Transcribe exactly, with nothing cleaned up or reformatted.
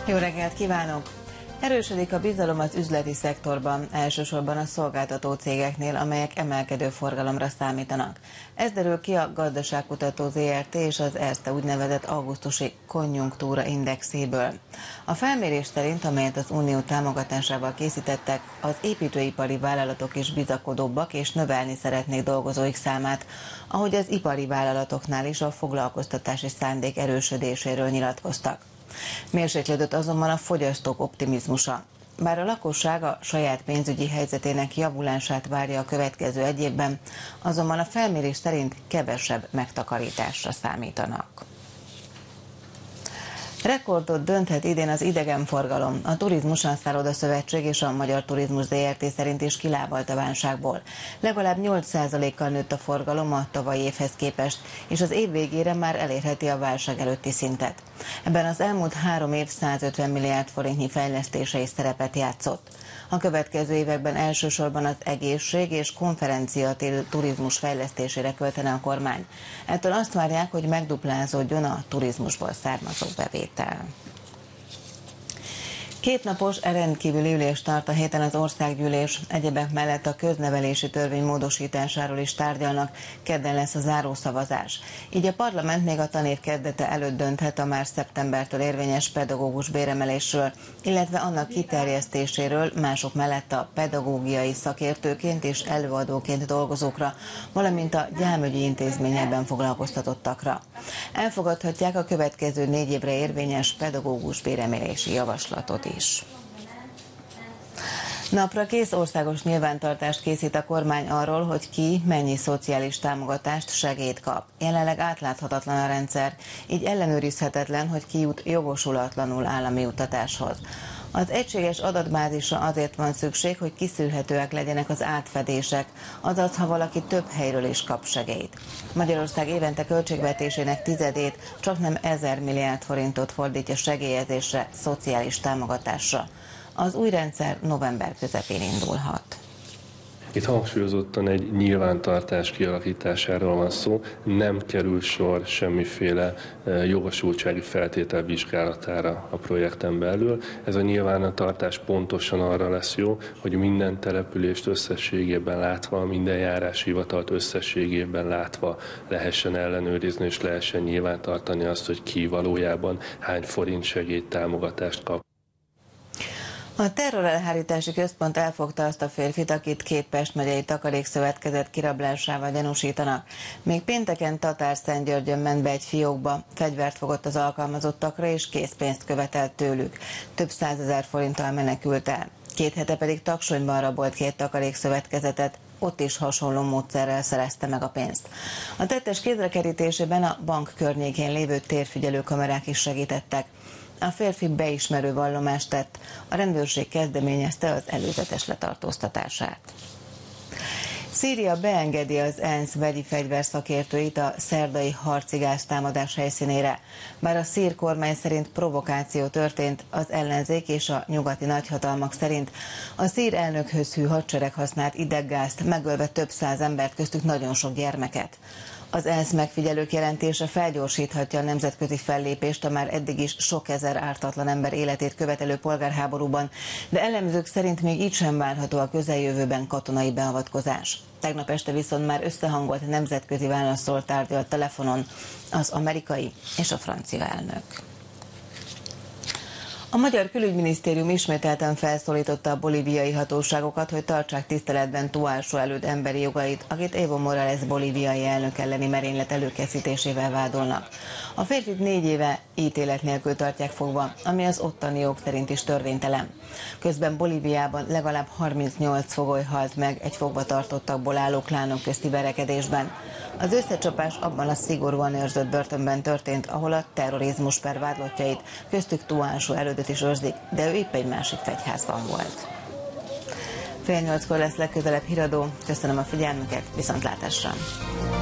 Jó reggelt kívánok! Erősödik a bizalom az üzleti szektorban, elsősorban a szolgáltató cégeknél, amelyek emelkedő forgalomra számítanak. Ez derül ki a Gazdaságkutató zé er té és az Erste úgynevezett augusztusi konjunktúra indexéből. A felmérés szerint, amelyet az Unió támogatásával készítettek, az építőipari vállalatok is bizakodóbbak és növelni szeretnék dolgozóik számát, ahogy az ipari vállalatoknál is a foglalkoztatási szándék erősödéséről nyilatkoztak. Mérséklődött azonban a fogyasztók optimizmusa. Bár a lakosság a saját pénzügyi helyzetének javulását várja a következő egy évben, azonban a felmérés szerint kevesebb megtakarításra számítanak. Rekordot dönthet idén az idegenforgalom. A Turizmus Szálloda Szövetség és a Magyar Turizmus zé er té szerint is kilábalt a válságból. Legalább nyolc százalékkal nőtt a forgalom a tavalyi évhez képest, és az év végére már elérheti a válság előtti szintet. Ebben az elmúlt három év százötven milliárd forintnyi fejlesztése is szerepet játszott. A következő években elsősorban az egészség és konferencia turizmus fejlesztésére költene a kormány. Ettől azt várják, hogy megduplázódjon a turizmusból származó bevétel. Kétnapos rendkívüli ülést tart a héten az országgyűlés, egyebek mellett a köznevelési törvény módosításáról is tárgyalnak, kedden lesz a zárószavazás. Így a parlament még a tanév kezdete előtt dönthet a már szeptembertől érvényes pedagógus béremelésről, illetve annak kiterjesztéséről mások mellett a pedagógiai szakértőként és előadóként dolgozókra, valamint a gyámügyi intézményekben foglalkoztatottakra. Elfogadhatják a következő négy évre érvényes pedagógus béremelési javaslatot is. Napra kész országos nyilvántartást készít a kormány arról, hogy ki mennyi szociális támogatást, segélyt kap. Jelenleg átláthatatlan a rendszer, így ellenőrizhetetlen, hogy ki jut jogosulatlanul állami juttatáshoz. Az egységes adatbázisra azért van szükség, hogy kiszűrhetőek legyenek az átfedések, azaz ha valaki több helyről is kap segélyt. Magyarország évente költségvetésének tizedét, csaknem ezer milliárd forintot fordítja segélyezésre, szociális támogatásra. Az új rendszer november közepén indulhat. Itt hangsúlyozottan egy nyilvántartás kialakításáról van szó, nem kerül sor semmiféle jogosultsági feltétel vizsgálatára a projekten belül. Ez a nyilvántartás pontosan arra lesz jó, hogy minden települést összességében látva, minden járáshivatalt összességében látva lehessen ellenőrizni és lehessen nyilvántartani azt, hogy ki valójában hány forint segélyt, támogatást kap. A terrorelhárítási központ elfogta azt a férfit, akit két Pest megyei takarékszövetkezet kirablásával gyanúsítanak. Még pénteken Tatárszentgyörgyön ment be egy fiókba, fegyvert fogott az alkalmazottakra és készpénzt követelt tőlük. Több százezer forinttal menekült el. Két hete pedig Taksonyban rabolt két takarékszövetkezetet, ott is hasonló módszerrel szerezte meg a pénzt. A tettes kézrekerítésében a bank környékén lévő térfigyelő kamerák is segítettek. A férfi beismerő vallomást tett, a rendőrség kezdeményezte az előzetes letartóztatását. Szíria beengedi az ENSZ vegyi fegyverszakértőit a szerdai harci gáztámadás helyszínére. Bár a szír kormány szerint provokáció történt, az ellenzék és a nyugati nagyhatalmak szerint a szír elnökhöz hű hadsereg használt ideggázt, megölve több száz embert, köztük nagyon sok gyermeket. Az ENSZ megfigyelők jelentése felgyorsíthatja a nemzetközi fellépést a már eddig is sok ezer ártatlan ember életét követelő polgárháborúban, de elemzők szerint még így sem várható a közeljövőben katonai beavatkozás. Tegnap este viszont már összehangolt nemzetközi válaszról tárgyalt telefonon az amerikai és a francia elnök. A Magyar Külügyminisztérium ismételten felszólította a bolíviai hatóságokat, hogy tartsák tiszteletben Tuásó Előd emberi jogait, akit Evo Morales bolíviai elnök elleni merénylet előkészítésével vádolnak. A férfit négy éve ítélet nélkül tartják fogva, ami az ottani jog szerint is törvénytelen. Közben Bolíviában legalább harmincnyolc fogoly halt meg egy fogvatartottakból álló klánok közti verekedésben. Az összecsapás abban a szigorúan őrzött börtönben történt, ahol a terrorizmus per vádlottjait, köztük Tuásó Elődöt is őrzik, de ő épp egy másik fegyházban volt. Fél nyolckor lesz legközelebb híradó. Köszönöm a figyelmüket, viszontlátásra!